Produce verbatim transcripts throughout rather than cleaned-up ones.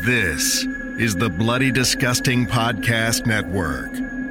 This is the Bloody Disgusting Podcast Network.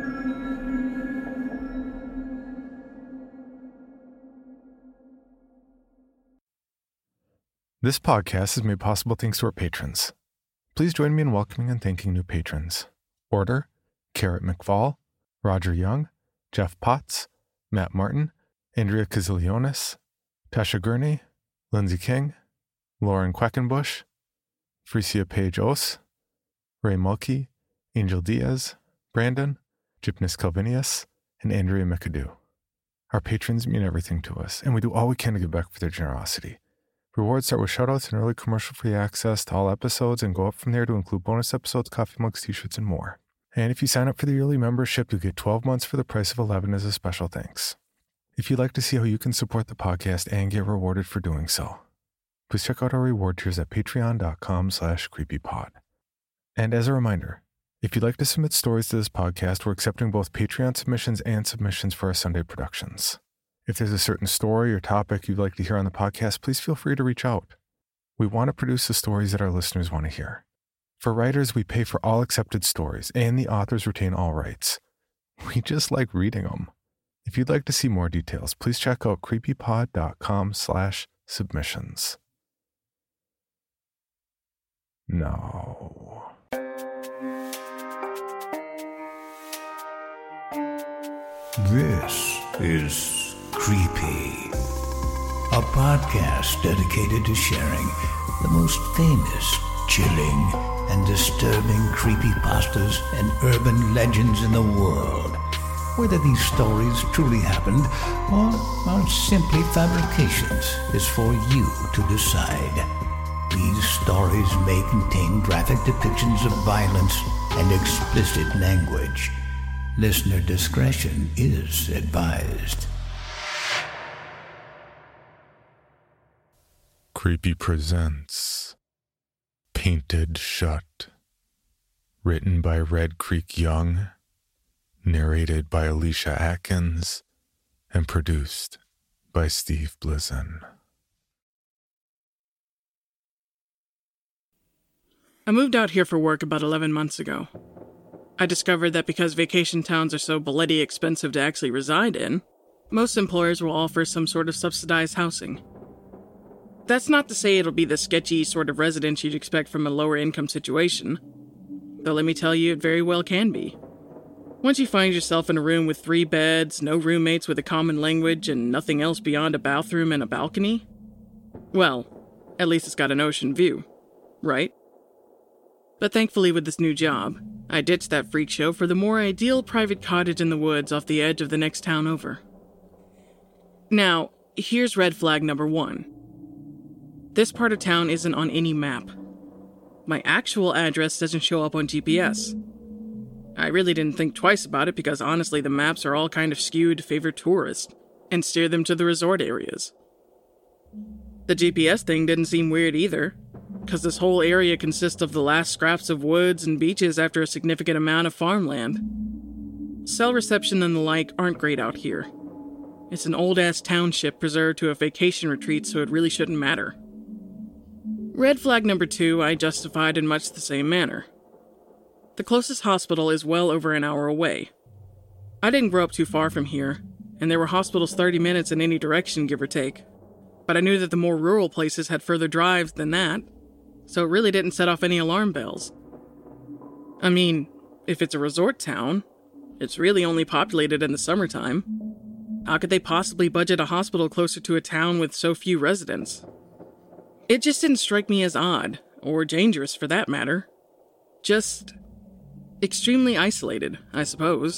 This podcast is made possible thanks to our patrons. Please join me in welcoming and thanking new patrons. Order, Carrot McFall, Roger Young, Jeff Potts, Matt Martin, Andrea Kazilionis, Tasha Gurney, Lindsay King, Lauren Queckenbush, Frisia Page Os, Ray Mulkey, Angel Diaz, Brandon, Gypnus Calvinius, and Andrea McAdoo. Our patrons mean everything to us, and we do all we can to give back for their generosity. Rewards start with shoutouts and early commercial-free access to all episodes and go up from there to include bonus episodes, coffee mugs, t-shirts, and more. And if you sign up for the yearly membership, you'll get twelve months for the price of eleven as a special thanks. If you'd like to see how you can support the podcast and get rewarded for doing so, please check out our reward tiers at patreon.com slash creepypod. And as a reminder, if you'd like to submit stories to this podcast, we're accepting both Patreon submissions and submissions for our Sunday productions. If there's a certain story or topic you'd like to hear on the podcast, please feel free to reach out. We want to produce the stories that our listeners want to hear. For writers, we pay for all accepted stories, and the authors retain all rights. We just like reading them. If you'd like to see more details, please check out creepypod.com slash submissions. No. This is Creepy, a podcast dedicated to sharing the most famous, chilling, and disturbing creepypastas and urban legends in the world. Whether these stories truly happened or are simply fabrications is for you to decide. These stories may contain graphic depictions of violence and explicit language. Listener discretion is advised. Creepy presents Painted Shut. Written by Red Creek Young, narrated by Alicia Atkins, and produced by Steve Blizin. I moved out here for work about eleven months ago. I discovered that because vacation towns are so bloody expensive to actually reside in, most employers will offer some sort of subsidized housing. That's not to say it'll be the sketchy sort of residence you'd expect from a lower income situation, though let me tell you, it very well can be. Once you find yourself in a room with three beds, no roommates with a common language, and nothing else beyond a bathroom and a balcony, well, at least it's got an ocean view, right? But thankfully with this new job, I ditched that freak show for the more ideal private cottage in the woods off the edge of the next town over. Now, here's red flag number one. This part of town isn't on any map. My actual address doesn't show up on G P S. I really didn't think twice about it because honestly the maps are all kind of skewed to favor tourists and steer them to the resort areas. The G P S thing didn't seem weird either, because this whole area consists of the last scraps of woods and beaches after a significant amount of farmland. Cell reception and the like aren't great out here. It's an old-ass township preserved to a vacation retreat, so it really shouldn't matter. Red flag number two I justified in much the same manner. The closest hospital is well over an hour away. I didn't grow up too far from here, and there were hospitals thirty minutes in any direction, give or take. But I knew that the more rural places had further drives than that, so it really didn't set off any alarm bells. I mean, if it's a resort town, it's really only populated in the summertime. How could they possibly budget a hospital closer to a town with so few residents? It just didn't strike me as odd, or dangerous for that matter. Just extremely isolated, I suppose.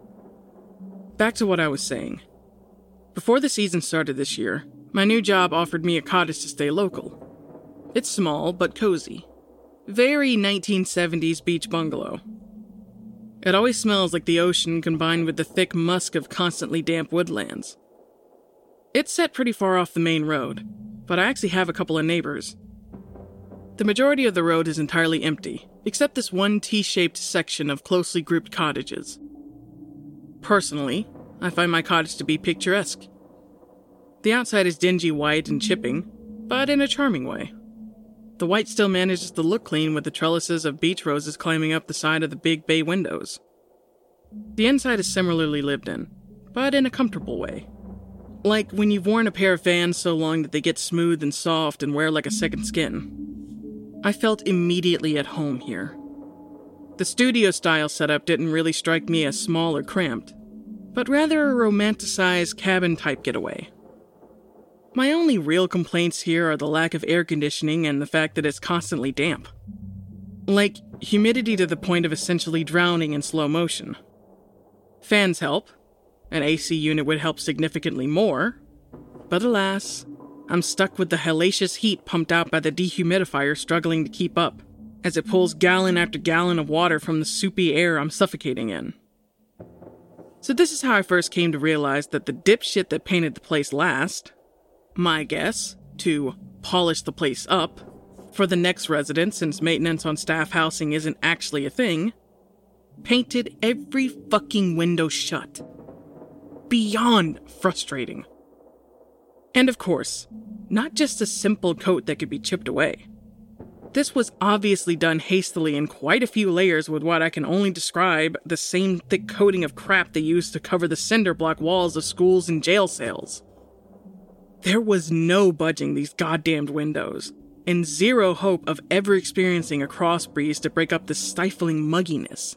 Back to what I was saying. Before the season started this year, my new job offered me a cottage to stay local. It's small, but cozy. Very nineteen seventies beach bungalow. It always smells like the ocean combined with the thick musk of constantly damp woodlands. It's set pretty far off the main road, but I actually have a couple of neighbors. The majority of the road is entirely empty, except this one T-shaped section of closely grouped cottages. Personally, I find my cottage to be picturesque. The outside is dingy white and chipping, but in a charming way. The white still manages to look clean with the trellises of beach roses climbing up the side of the big bay windows. The inside is similarly lived in, but in a comfortable way. Like when you've worn a pair of Vans so long that they get smooth and soft and wear like a second skin. I felt immediately at home here. The studio-style setup didn't really strike me as small or cramped, but rather a romanticized cabin-type getaway. My only real complaints here are the lack of air conditioning and the fact that it's constantly damp. Like, humidity to the point of essentially drowning in slow motion. Fans help. An A C unit would help significantly more. But alas, I'm stuck with the hellacious heat pumped out by the dehumidifier struggling to keep up, as it pulls gallon after gallon of water from the soupy air I'm suffocating in. So this is how I first came to realize that the dipshit that painted the place last, my guess, to polish the place up, for the next resident since maintenance on staff housing isn't actually a thing, painted every fucking window shut. Beyond frustrating. And of course, not just a simple coat that could be chipped away. This was obviously done hastily in quite a few layers with what I can only describe the same thick coating of crap they used to cover the cinder block walls of schools and jail cells. There was no budging these goddamned windows, and zero hope of ever experiencing a cross breeze to break up the stifling mugginess.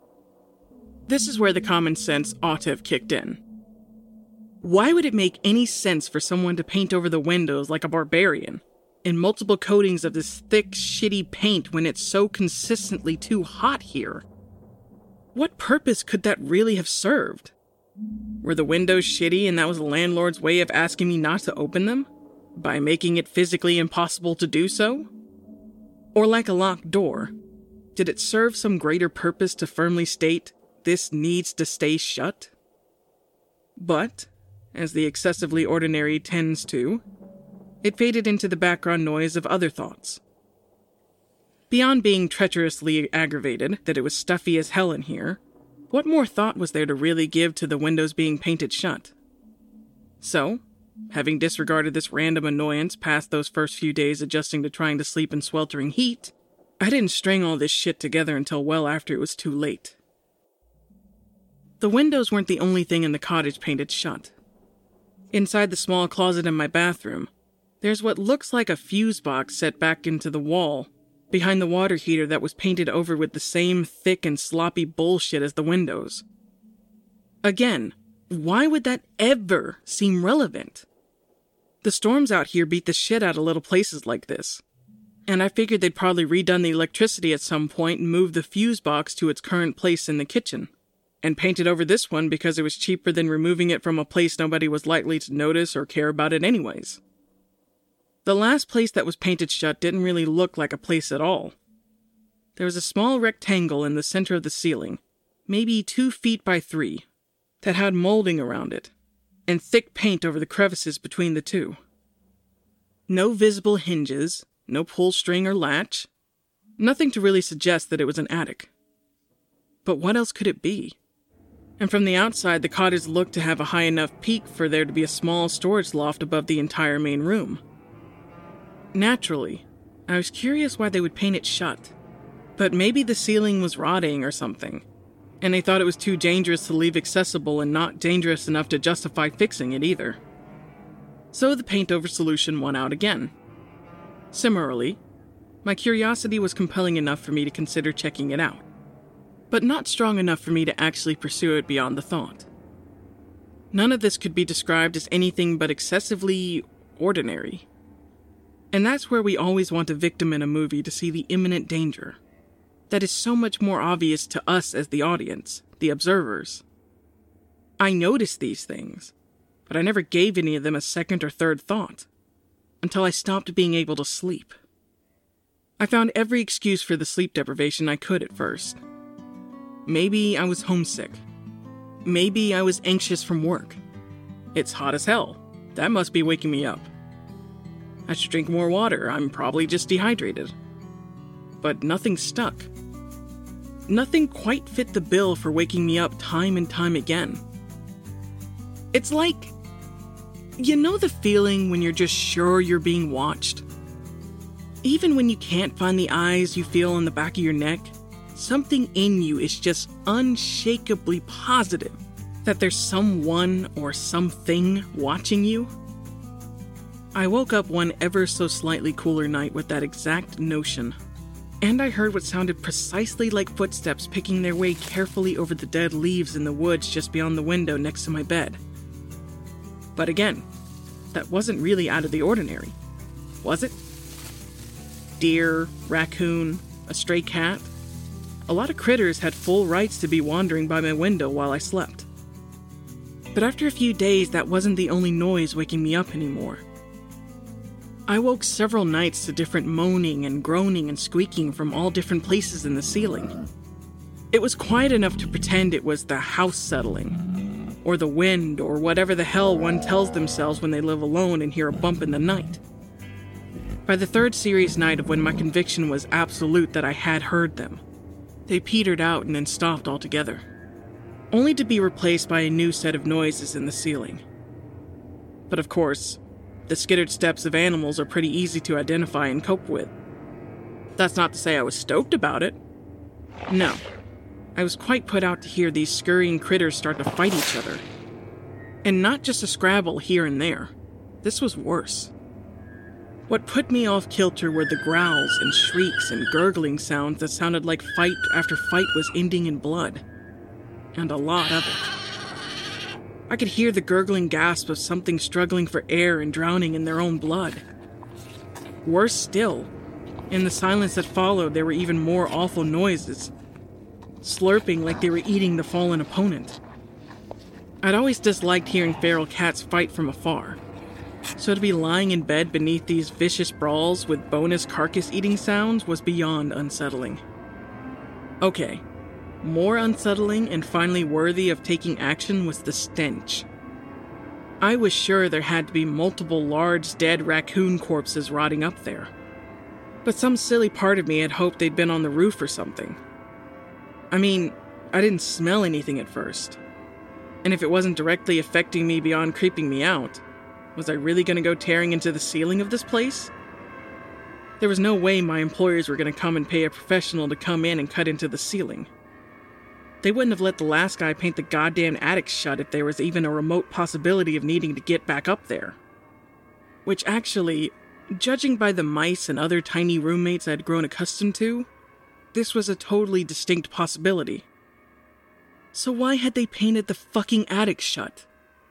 This is where the common sense ought to have kicked in. Why would it make any sense for someone to paint over the windows like a barbarian, in multiple coatings of this thick, shitty paint when it's so consistently too hot here? What purpose could that really have served? Were the windows shitty and that was the landlord's way of asking me not to open them? By making it physically impossible to do so? Or like a locked door, did it serve some greater purpose to firmly state, this needs to stay shut? But, as the excessively ordinary tends to, it faded into the background noise of other thoughts. Beyond being treacherously aggravated that it was stuffy as hell in here, what more thought was there to really give to the windows being painted shut? So, having disregarded this random annoyance past those first few days adjusting to trying to sleep in sweltering heat, I didn't string all this shit together until well after it was too late. The windows weren't the only thing in the cottage painted shut. Inside the small closet in my bathroom, there's what looks like a fuse box set back into the wall, behind the water heater that was painted over with the same thick and sloppy bullshit as the windows. Again, why would that ever seem relevant? The storms out here beat the shit out of little places like this, and I figured they'd probably redone the electricity at some point and moved the fuse box to its current place in the kitchen, and painted over this one because it was cheaper than removing it from a place nobody was likely to notice or care about it anyways. The last place that was painted shut didn't really look like a place at all. There was a small rectangle in the center of the ceiling, maybe two feet by three, that had molding around it, and thick paint over the crevices between the two. No visible hinges, no pull string or latch, nothing to really suggest that it was an attic. But what else could it be? And from the outside, the cottage looked to have a high enough peak for there to be a small storage loft above the entire main room. Naturally, I was curious why they would paint it shut, but maybe the ceiling was rotting or something, and they thought it was too dangerous to leave accessible and not dangerous enough to justify fixing it either. So the paint-over solution won out again. Similarly, my curiosity was compelling enough for me to consider checking it out, but not strong enough for me to actually pursue it beyond the thought. None of this could be described as anything but excessively ordinary. And that's where we always want a victim in a movie to see the imminent danger. That is so much more obvious to us as the audience, the observers. I noticed these things, but I never gave any of them a second or third thought, until I stopped being able to sleep. I found every excuse for the sleep deprivation I could at first. Maybe I was homesick. Maybe I was anxious from work. It's hot as hell. That must be waking me up. I should drink more water. I'm probably just dehydrated. But nothing stuck. Nothing quite fit the bill for waking me up time and time again. It's like, you know the feeling when you're just sure you're being watched? Even when you can't find the eyes you feel on the back of your neck, something in you is just unshakably positive that there's someone or something watching you. I woke up one ever so slightly cooler night with that exact notion, and I heard what sounded precisely like footsteps picking their way carefully over the dead leaves in the woods just beyond the window next to my bed. But again, that wasn't really out of the ordinary, was it? Deer, raccoon, a stray cat. A lot of critters had full rights to be wandering by my window while I slept. But after a few days, that wasn't the only noise waking me up anymore. I woke several nights to different moaning and groaning and squeaking from all different places in the ceiling. It was quiet enough to pretend it was the house settling, or the wind, or whatever the hell one tells themselves when they live alone and hear a bump in the night. By the third serious night of when my conviction was absolute that I had heard them, they petered out and then stopped altogether, only to be replaced by a new set of noises in the ceiling. But of course, the skittered steps of animals are pretty easy to identify and cope with. That's not to say I was stoked about it. No, I was quite put out to hear these scurrying critters start to fight each other. And not just a scrabble here and there. This was worse. What put me off kilter were the growls and shrieks and gurgling sounds that sounded like fight after fight was ending in blood. And a lot of it. I could hear the gurgling gasp of something struggling for air and drowning in their own blood. Worse still, in the silence that followed, there were even more awful noises, slurping like they were eating the fallen opponent. I'd always disliked hearing feral cats fight from afar. So to be lying in bed beneath these vicious brawls with bonus carcass-eating sounds was beyond unsettling. Okay, more unsettling and finally worthy of taking action was the stench. I was sure there had to be multiple large dead raccoon corpses rotting up there. But some silly part of me had hoped they'd been on the roof or something. I mean, I didn't smell anything at first. And if it wasn't directly affecting me beyond creeping me out, was I really going to go tearing into the ceiling of this place? There was no way my employers were going to come and pay a professional to come in and cut into the ceiling. They wouldn't have let the last guy paint the goddamn attic shut if there was even a remote possibility of needing to get back up there. Which actually, judging by the mice and other tiny roommates I'd grown accustomed to, this was a totally distinct possibility. So why had they painted the fucking attic shut?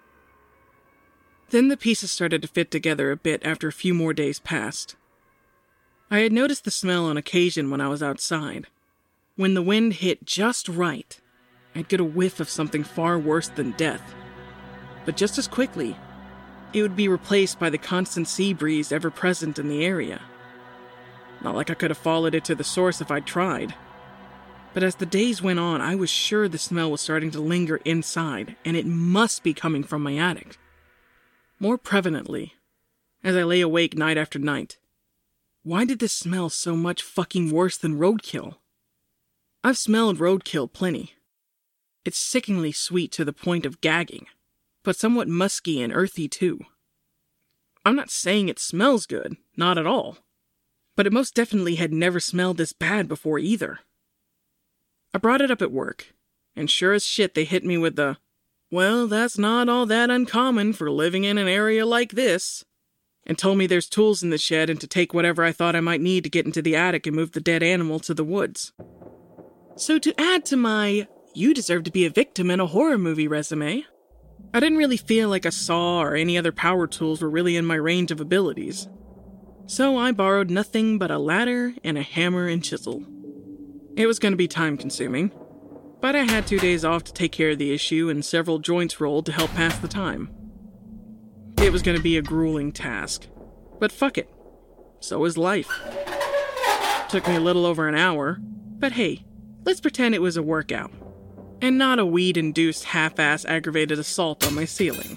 Then the pieces started to fit together a bit after a few more days passed. I had noticed the smell on occasion when I was outside. When the wind hit just right, I'd get a whiff of something far worse than death. But just as quickly, it would be replaced by the constant sea breeze ever present in the area. Not like I could have followed it to the source if I'd tried. But as the days went on, I was sure the smell was starting to linger inside, and it must be coming from my attic. More prevalently, as I lay awake night after night, why did this smell so much fucking worse than roadkill? I've smelled roadkill plenty. It's sickeningly sweet to the point of gagging, but somewhat musky and earthy too. I'm not saying it smells good, not at all, but it most definitely had never smelled this bad before either. I brought it up at work, and sure as shit they hit me with the, "Well, that's not all that uncommon for living in an area like this," and told me there's tools in the shed and to take whatever I thought I might need to get into the attic and move the dead animal to the woods. So to add to my, "you deserve to be a victim in a horror movie" resume, I didn't really feel like a saw or any other power tools were really in my range of abilities. So I borrowed nothing but a ladder and a hammer and chisel. It was going to be time-consuming, but I had two days off to take care of the issue and several joints rolled to help pass the time. It was going to be a grueling task, but fuck it. So is life. Took me a little over an hour, but hey, let's pretend it was a workout, and not a weed-induced half-ass aggravated assault on my ceiling.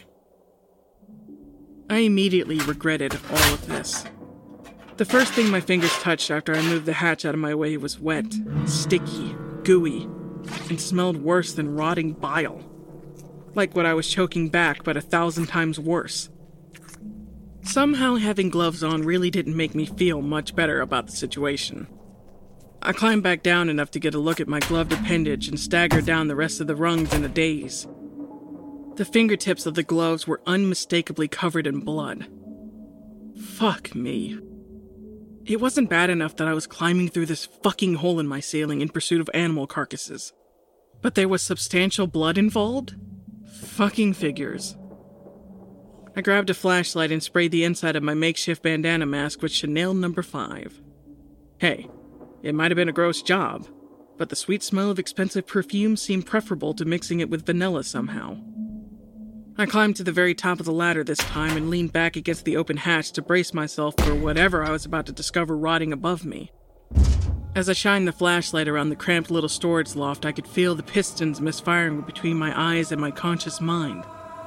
I immediately regretted all of this. The first thing my fingers touched after I moved the hatch out of my way was wet, sticky, gooey, and smelled worse than rotting bile. Like what I was choking back, but a thousand times worse. Somehow having gloves on really didn't make me feel much better about the situation. I climbed back down enough to get a look at my gloved appendage and staggered down the rest of the rungs in a daze. The fingertips of the gloves were unmistakably covered in blood. Fuck me. It wasn't bad enough that I was climbing through this fucking hole in my ceiling in pursuit of animal carcasses. But there was substantial blood involved? Fucking figures. I grabbed a flashlight and sprayed the inside of my makeshift bandana mask with Chanel number five. Hey, it might have been a gross job, but the sweet smell of expensive perfume seemed preferable to mixing it with vanilla somehow. I climbed to the very top of the ladder this time and leaned back against the open hatch to brace myself for whatever I was about to discover rotting above me. As I shined the flashlight around the cramped little storage loft, I could feel the pistons misfiring between my eyes and my conscious mind.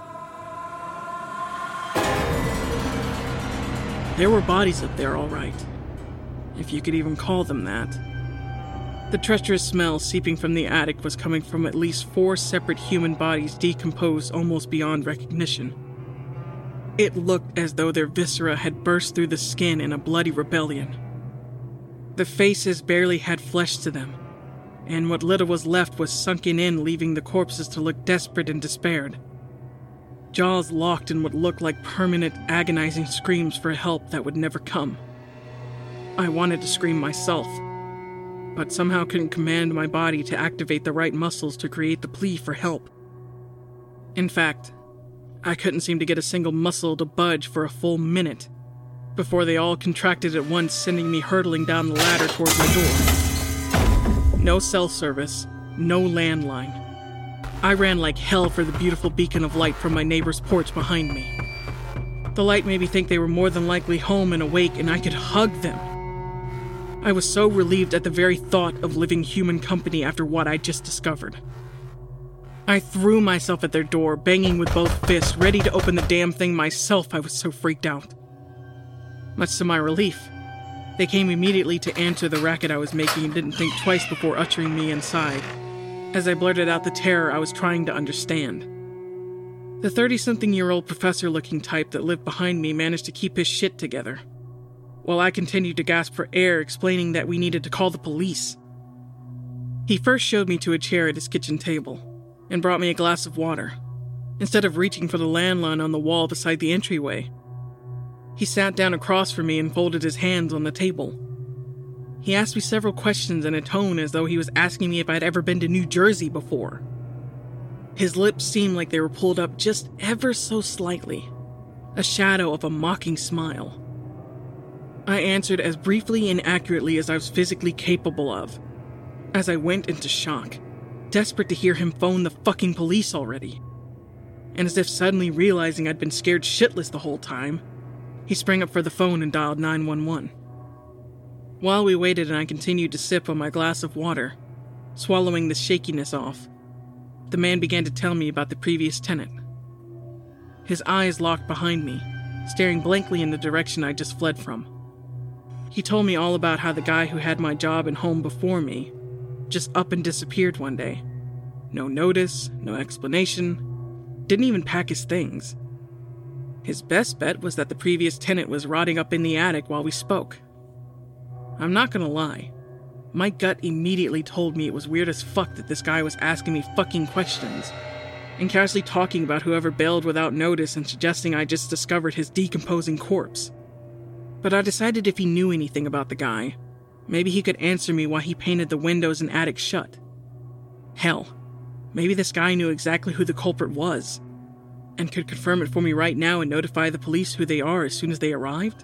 There were bodies up there, all right. If you could even call them that. The treacherous smell seeping from the attic was coming from at least four separate human bodies decomposed almost beyond recognition. It looked as though their viscera had burst through the skin in a bloody rebellion. The faces barely had flesh to them, and what little was left was sunken in, leaving the corpses to look desperate and despaired. Jaws locked in what looked like permanent, agonizing screams for help that would never come. I wanted to scream myself, but somehow couldn't command my body to activate the right muscles to create the plea for help. In fact, I couldn't seem to get a single muscle to budge for a full minute before they all contracted at once, sending me hurtling down the ladder towards my door. No cell service, no landline. I ran like hell for the beautiful beacon of light from my neighbor's porch behind me. The light made me think they were more than likely home and awake, and I could hug them. I was so relieved at the very thought of living human company after what I just discovered. I threw myself at their door, banging with both fists, ready to open the damn thing myself. I was so freaked out. Much to my relief, they came immediately to answer the racket I was making and didn't think twice before ushering me inside, as I blurted out the terror I was trying to understand. The thirty-something-year-old professor-looking type that lived behind me managed to keep his shit together, while I continued to gasp for air, explaining that we needed to call the police. He first showed me to a chair at his kitchen table, and brought me a glass of water, instead of reaching for the landline on the wall beside the entryway. He sat down across from me and folded his hands on the table. He asked me several questions in a tone as though he was asking me if I'd ever been to New Jersey before. His lips seemed like they were pulled up just ever so slightly, a shadow of a mocking smile. I answered as briefly and accurately as I was physically capable of, as I went into shock, desperate to hear him phone the fucking police already. And as if suddenly realizing I'd been scared shitless the whole time, he sprang up for the phone and dialed nine one one. While we waited and I continued to sip on my glass of water, swallowing the shakiness off, the man began to tell me about the previous tenant. His eyes locked behind me, staring blankly in the direction I just fled from. He told me all about how the guy who had my job and home before me just up and disappeared one day. No notice, no explanation, didn't even pack his things. His best bet was that the previous tenant was rotting up in the attic while we spoke. I'm not gonna lie, my gut immediately told me it was weird as fuck that this guy was asking me fucking questions, and casually talking about whoever bailed without notice and suggesting I just discovered his decomposing corpse. But I decided if he knew anything about the guy, maybe he could answer me why he painted the windows and attic shut. Hell, maybe this guy knew exactly who the culprit was, and could confirm it for me right now and notify the police who they are as soon as they arrived?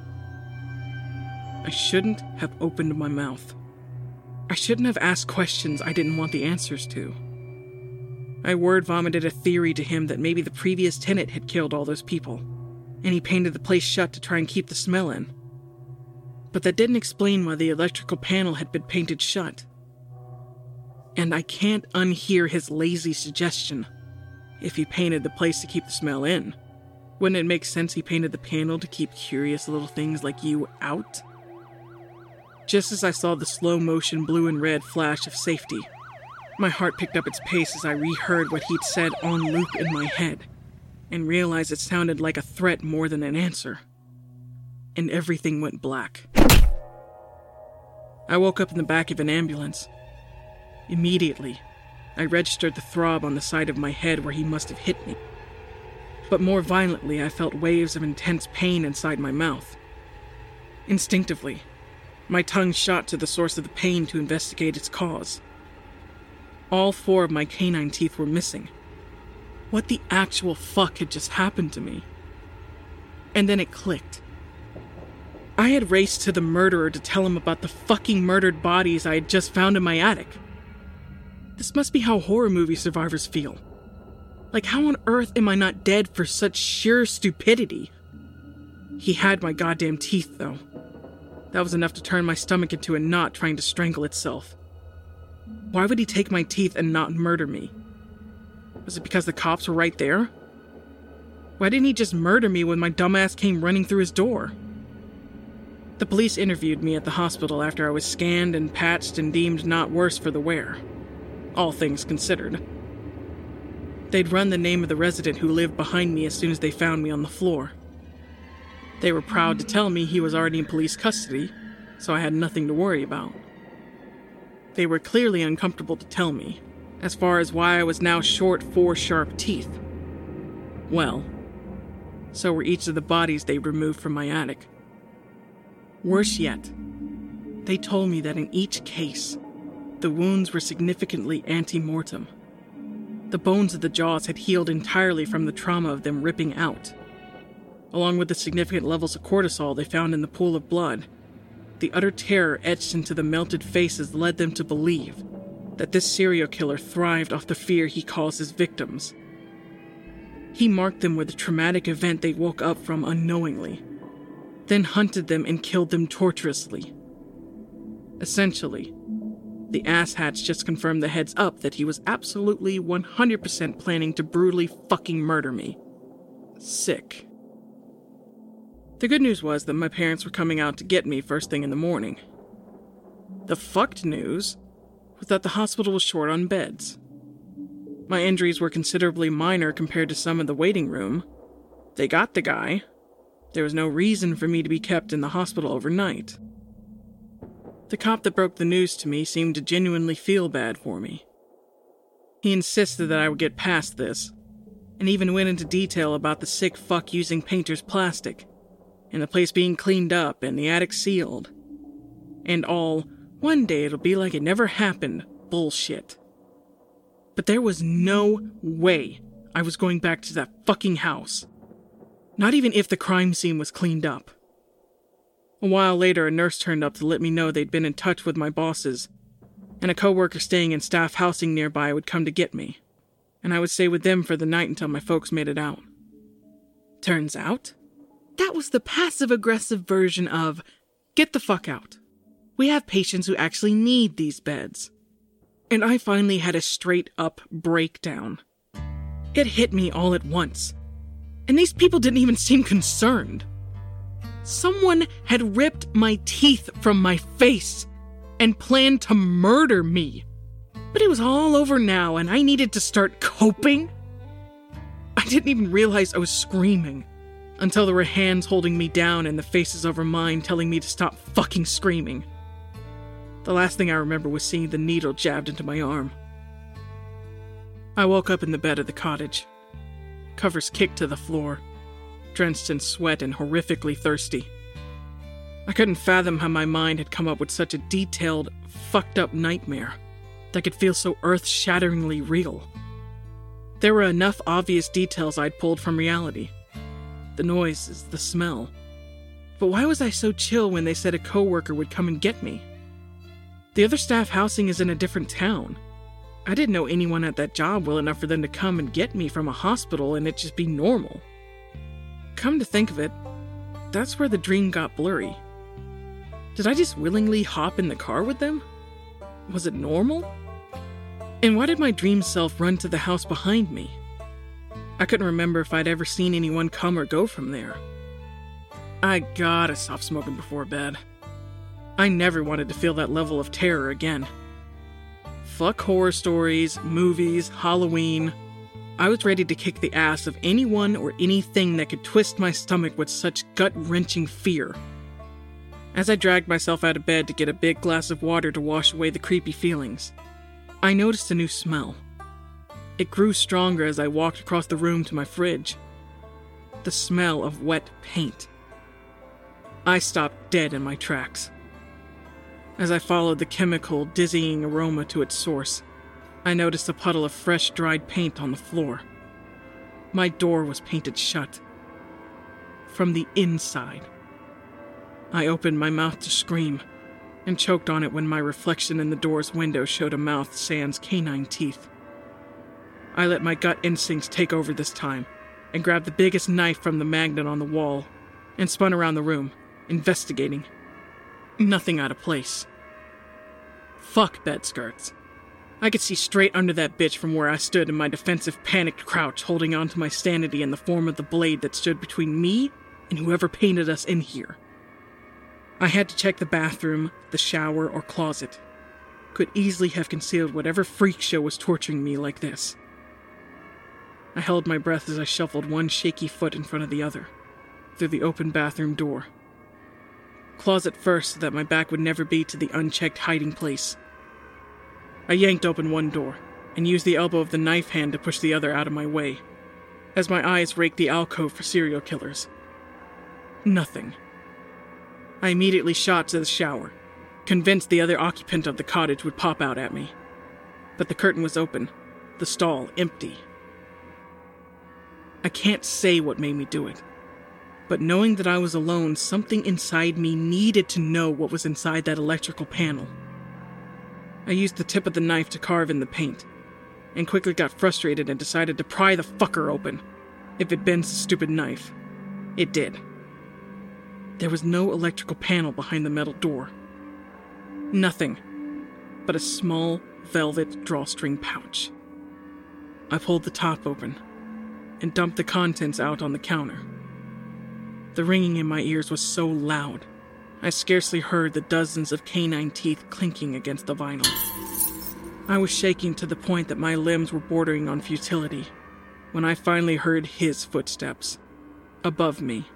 I shouldn't have opened my mouth. I shouldn't have asked questions I didn't want the answers to. I word vomited a theory to him that maybe the previous tenant had killed all those people, and he painted the place shut to try and keep the smell in. But that didn't explain why the electrical panel had been painted shut. And I can't unhear his lazy suggestion. If he painted the place to keep the smell in, wouldn't it make sense he painted the panel to keep curious little things like you out? Just as I saw the slow-motion blue and red flash of safety, my heart picked up its pace as I reheard what he'd said en loop in my head. and realized it sounded like a threat more than an answer. And everything went black. I woke up in the back of an ambulance. Immediately, I registered the throb on the side of my head where he must have hit me. But more violently, I felt waves of intense pain inside my mouth. Instinctively, my tongue shot to the source of the pain to investigate its cause. All four of my canine teeth were missing. What the actual fuck had just happened to me? And then it clicked. I had raced to the murderer to tell him about the fucking murdered bodies I had just found in my attic. This must be how horror movie survivors feel. Like, how on earth am I not dead for such sheer stupidity? He had my goddamn teeth, though. That was enough to turn my stomach into a knot trying to strangle itself. Why would he take my teeth and not murder me? Was it because the cops were right there? Why didn't he just murder me when my dumbass came running through his door? The police interviewed me at the hospital after I was scanned and patched and deemed not worse for the wear. All things considered. They'd run the name of the resident who lived behind me as soon as they found me on the floor. They were proud to tell me he was already in police custody, so I had nothing to worry about. They were clearly uncomfortable to tell me, as far as why I was now short four sharp teeth. Well, so were each of the bodies they removed from my attic. Worse yet, they told me that in each case, the wounds were significantly ante-mortem. The bones of the jaws had healed entirely from the trauma of them ripping out. Along with the significant levels of cortisol they found in the pool of blood, the utter terror etched into the melted faces led them to believe that this serial killer thrived off the fear he caused his victims. He marked them with a traumatic event they woke up from unknowingly, then hunted them and killed them torturously. Essentially, the asshats just confirmed the heads up that he was absolutely one hundred percent planning to brutally fucking murder me. Sick. The good news was that my parents were coming out to get me first thing in the morning. The fucked news was that the hospital was short on beds. My injuries were considerably minor compared to some in the waiting room. They got the guy. There was no reason for me to be kept in the hospital overnight. The cop that broke the news to me seemed to genuinely feel bad for me. He insisted that I would get past this, and even went into detail about the sick fuck using painter's plastic, and the place being cleaned up and the attic sealed. And all, one day it'll be like it never happened, bullshit. But there was no way I was going back to that fucking house. Not even if the crime scene was cleaned up. A while later, a nurse turned up to let me know they'd been in touch with my bosses, and a coworker staying in staff housing nearby would come to get me, and I would stay with them for the night until my folks made it out. Turns out, that was the passive-aggressive version of, get the fuck out. We have patients who actually need these beds. And I finally had a straight-up breakdown. It hit me all at once. And these people didn't even seem concerned. Someone had ripped my teeth from my face and planned to murder me. But it was all over now, and I needed to start coping. I didn't even realize I was screaming until there were hands holding me down and the faces over mine telling me to stop fucking screaming. The last thing I remember was seeing the needle jabbed into my arm. I woke up in the bed of the cottage, covers kicked to the floor, drenched in sweat and horrifically thirsty. I couldn't fathom how my mind had come up with such a detailed, fucked up nightmare that could feel so earth-shatteringly real. There were enough obvious details I'd pulled from reality. The noises, the smell. But why was I so chill when they said a coworker would come and get me? The other staff housing is in a different town. I didn't know anyone at that job well enough for them to come and get me from a hospital and it just be normal. Come to think of it, that's where the dream got blurry. Did I just willingly hop in the car with them? Was it normal? And why did my dream self run to the house behind me? I couldn't remember if I'd ever seen anyone come or go from there. I gotta stop smoking before bed. I never wanted to feel that level of terror again. Fuck horror stories, movies, Halloween. I was ready to kick the ass of anyone or anything that could twist my stomach with such gut-wrenching fear. As I dragged myself out of bed to get a big glass of water to wash away the creepy feelings, I noticed a new smell. It grew stronger as I walked across the room to my fridge. The smell of wet paint. I stopped dead in my tracks. As I followed the chemical, dizzying aroma to its source, I noticed a puddle of fresh, dried paint on the floor. My door was painted shut. From the inside. I opened my mouth to scream, and choked on it when my reflection in the door's window showed a mouth sans canine teeth. I let my gut instincts take over this time, and grabbed the biggest knife from the magnet on the wall, and spun around the room, investigating. Nothing out of place. Fuck bed skirts. I could see straight under that bitch from where I stood in my defensive, panicked crouch, holding on to my sanity in the form of the blade that stood between me and whoever painted us in here. I had to check the bathroom, the shower, or closet. Could easily have concealed whatever freak show was torturing me like this. I held my breath as I shuffled one shaky foot in front of the other, through the open bathroom door. Closet first, so that my back would never be to the unchecked hiding place. I yanked open one door, and used the elbow of the knife hand to push the other out of my way, as my eyes raked the alcove for serial killers. Nothing. I immediately shot to the shower, convinced the other occupant of the cottage would pop out at me. But the curtain was open, the stall empty. I can't say what made me do it, but knowing that I was alone, something inside me needed to know what was inside that electrical panel. I used the tip of the knife to carve in the paint, and quickly got frustrated and decided to pry the fucker open, if it bends the stupid knife. It did. There was no electrical panel behind the metal door. Nothing but a small velvet drawstring pouch. I pulled the top open and dumped the contents out on the counter. The ringing in my ears was so loud, I scarcely heard the dozens of canine teeth clinking against the vinyl. I was shaking to the point that my limbs were bordering on futility when I finally heard his footsteps, above me.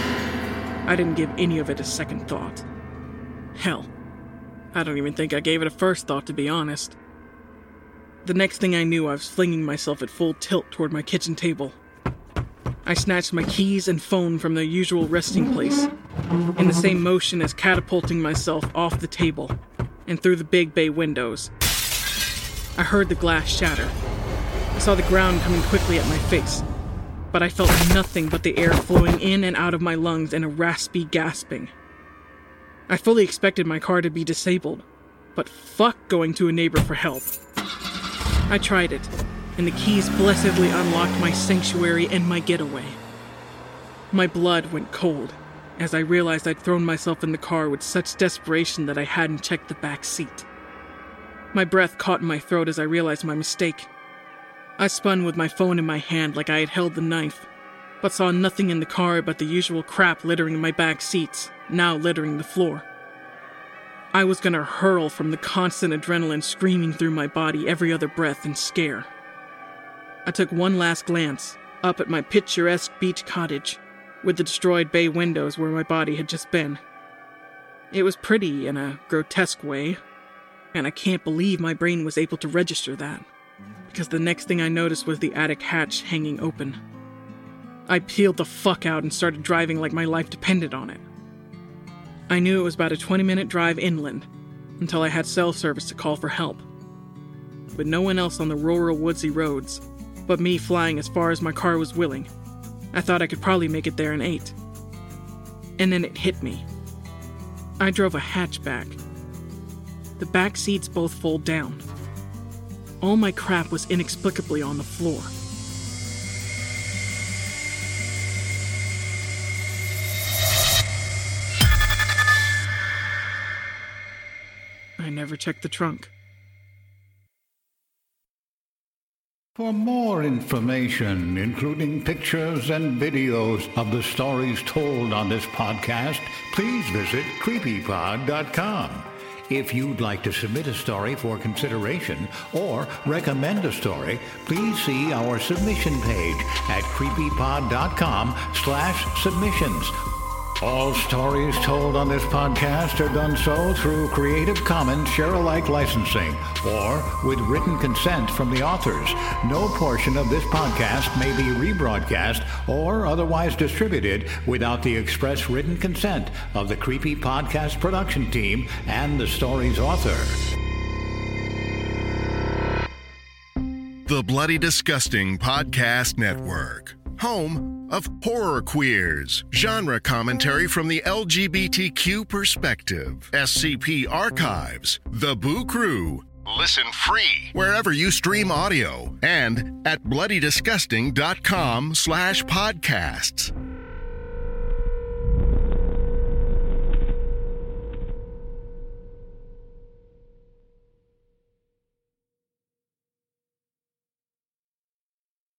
I didn't give any of it a second thought. Hell, I don't even think I gave it a first thought, to be honest. The next thing I knew, I was flinging myself at full tilt toward my kitchen table. I snatched my keys and phone from their usual resting place, in the same motion as catapulting myself off the table and through the big bay windows. I heard the glass shatter. I saw the ground coming quickly at my face, but I felt nothing but the air flowing in and out of my lungs in a raspy gasping. I fully expected my car to be disabled, but fuck going to a neighbor for help. I tried it, and the keys blessedly unlocked my sanctuary and my getaway. My blood went cold as I realized I'd thrown myself in the car with such desperation that I hadn't checked the back seat. My breath caught in my throat as I realized my mistake. I spun with my phone in my hand like I had held the knife, but saw nothing in the car but the usual crap littering my back seats, now littering the floor. I was gonna hurl from the constant adrenaline screaming through my body every other breath in scare. I took one last glance up at my picturesque beach cottage, with the destroyed bay windows where my body had just been. It was pretty in a grotesque way, and I can't believe my brain was able to register that, because the next thing I noticed was the attic hatch hanging open. I peeled the fuck out and started driving like my life depended on it. I knew it was about a twenty-minute drive inland, until I had cell service to call for help. With no one else on the rural woodsy roads, but me flying as far as my car was willing, I thought I could probably make it there in eight. And then it hit me. I drove a hatchback. The back seats both fold down. All my crap was inexplicably on the floor. I never checked the trunk. For more information, including pictures and videos of the stories told on this podcast, please visit creepy pod dot com. If you'd like to submit a story for consideration or recommend a story, please see our submission page at creepypod.com slash submissions. All stories told on this podcast are done so through Creative Commons Share-alike licensing or with written consent from the authors. No portion of this podcast may be rebroadcast or otherwise distributed without the express written consent of the Creepy Podcast production team and the story's author. The Bloody Disgusting Podcast Network. Home of Horror Queers, genre commentary from the L G B T Q perspective. S C P Archives, The Boo Crew. Listen free wherever you stream audio and at bloody disgusting dot com slash podcasts.